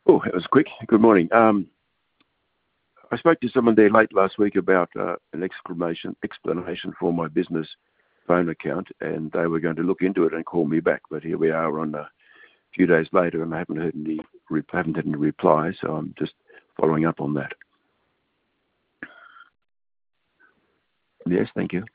Oh, that was quick. Good morning. I spoke to someone there late last week about an explanation for my business phone account, and they were going to look into it and call me back. But here we are on a few days later, and I haven't had any reply. So I'm just following up on that. Yes, thank you.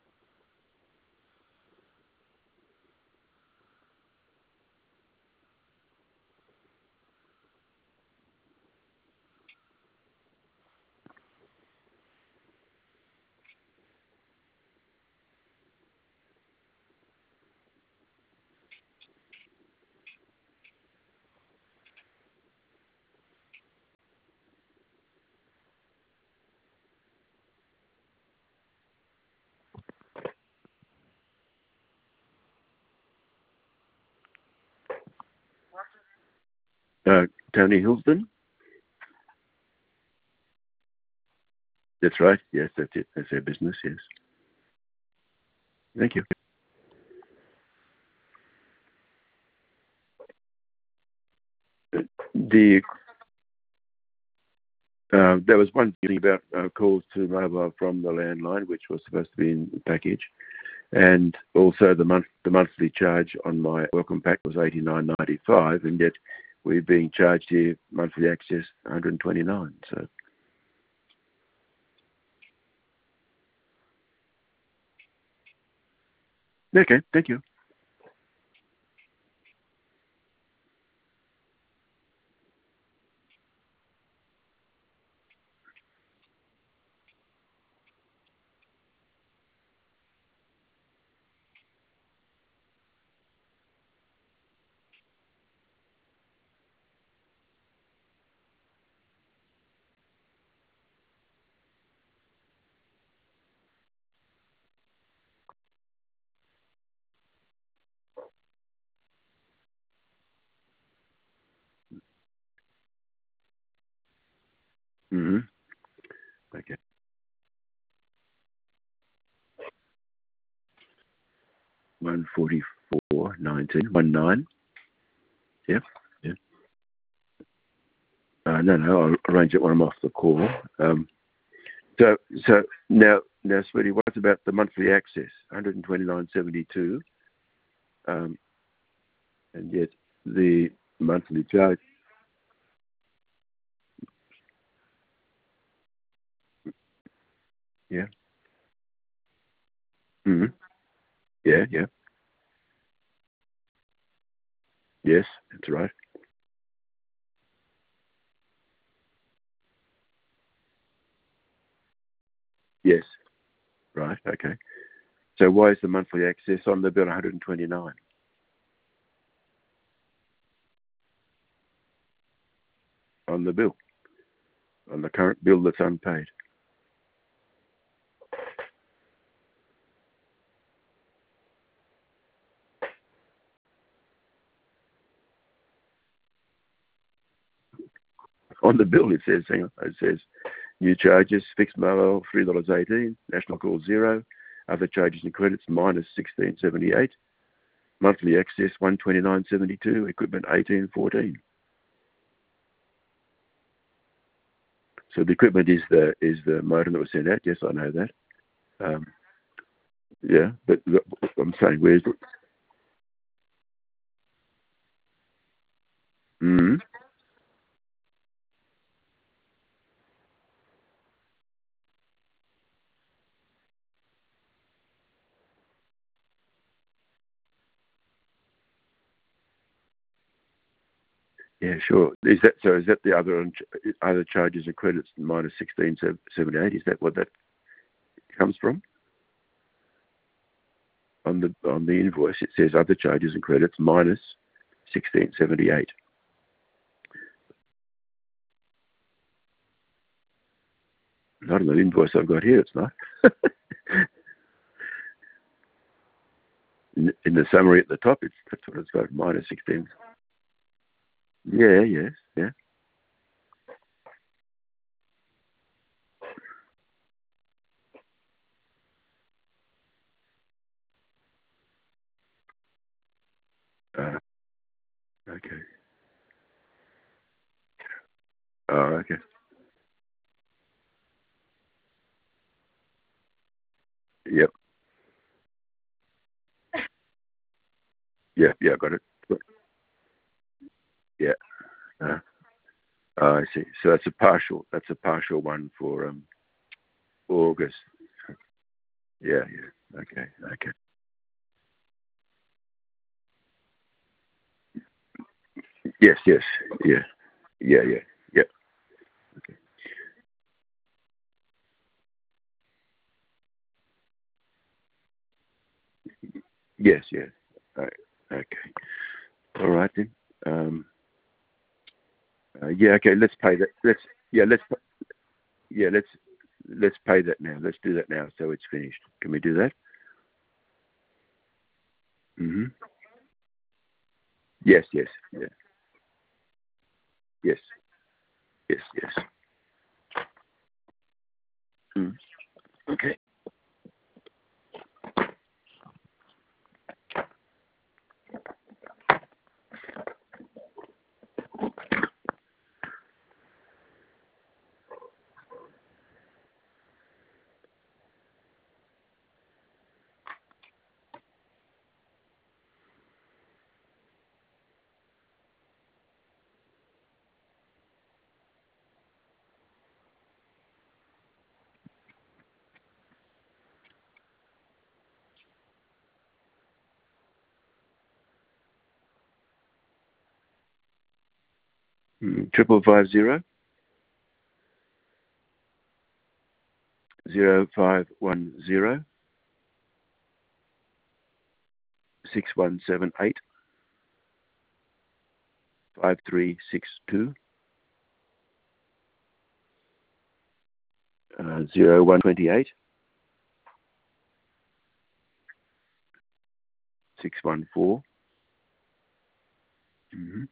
Tony Hilsden? That's right. Yes, that's it. That's their business, yes. Thank you. There was one thing about calls to mobile from the landline, which was supposed to be in the package, and also the monthly charge on my welcome pack was $89.95, and yet we're being charged here monthly access $129. So okay, thank you. Mm-hmm. Okay. 144.19. Yep. Yep. No, I'll arrange it when I'm off the call. So now, sweetie, what's about the monthly access? 129.72, and yet the monthly charge. Yeah. Mm-hmm. Yeah. Yeah. Yes, that's right. Yes. Right. Okay. So why is the monthly access on the bill 129 on the bill, on the current bill that's unpaid? On the bill, it says, hang on, it says new charges, fixed mobile, $3.18, national call 0, other charges and credits minus 16.78, monthly access 129.72, equipment 18.14. So the equipment is the modem that was sent out. Yes, I know that. Um, yeah, but I'm saying where's the... Mm-hmm. Yeah, sure. Is that so? Is that the other charges and credits minus 16.78? Is that what that comes from? On the invoice, it says other charges and credits minus 16.78. Not on the invoice I've got here. It's not. In the summary at the top, that's what it's got. Minus 16. Yeah. Yes. Yeah. Uh, okay. Oh, okay. Yep. Yeah, yeah, got it. Yeah. Uh, oh, I see. So that's a partial one for August. Yeah, yeah. Okay, okay. Yes, yes. Yeah. Yeah, yeah. Yep. Okay. Yes, yes. Right. Okay. All right then. Um, yeah, okay, let's pay that. Yeah, yeah, let's pay that now. Let's do that now so it's finished. Can we do that? Mhm. Yes, yes. Yeah. Yes. Yes, yes. Mm. Okay. 550 6178 5362 0128 614. Mm-hmm.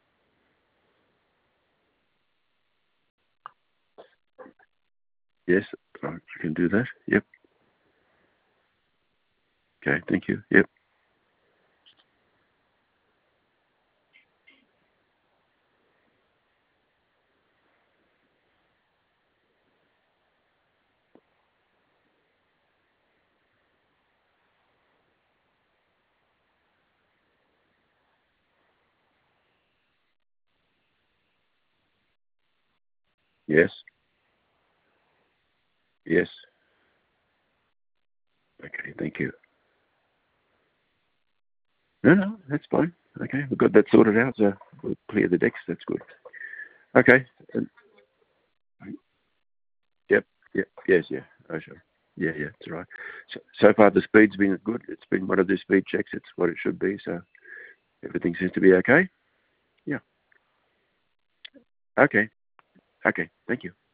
Yes, I can do that. Yep. Okay, thank you. Yep. Yes. Yes. Okay, thank you. No, no, that's fine. Okay, we've got that sorted out, so we'll clear the decks. That's good. Okay. Yep. Yep. Yes. Yeah. Oh, sure. Yeah. Yeah. That's right. So far, the speed's been good. It's been one of the speed checks. It's what it should be. So everything seems to be okay. Yeah. Okay. Okay. Thank you.